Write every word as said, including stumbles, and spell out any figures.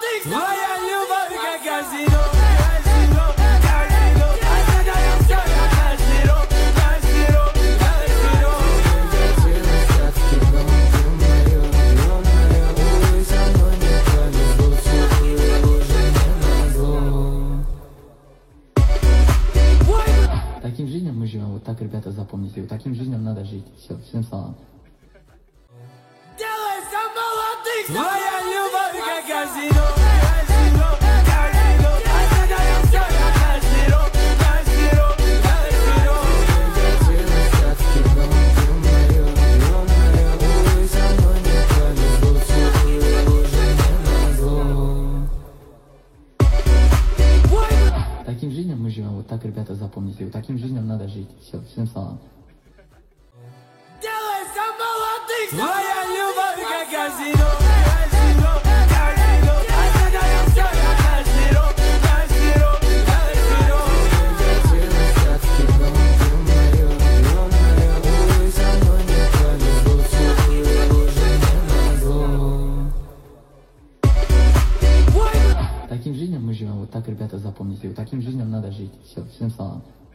молодых. Твоя любовь как казино, казино, казино. Отдаем все на казино, казино, казино. Как в кино, ё-моё, ё-моё. Увы, со мной не повезло, целую уже не назло. Таким жизням мы живем, вот так, ребята, запомните, вот таким жизням надо жить. Все, всем салам. Делайся молодых. Твоя любовь как казино, казино, казино. Отдаем все на казино, казино, казино. Как в кино, ё-моё, ё-моё. Увы, со мной не повезло, целую уже не назло. Таким жизням мы живем, вот так, ребята, запомните, вот таким жизням надо жить. Все, всем салам. Делайся молодых. Твоя любовь как казино, казино, казино. Отдаем все на казино, казино, казино. Как в кино, ё-моё, ё-моё. Увы, со мной не повезло, целую уже не назло. Таким жизням мы живем, вот так, ребята, запомните, вот таким жизням надо жить. Все, всем салам.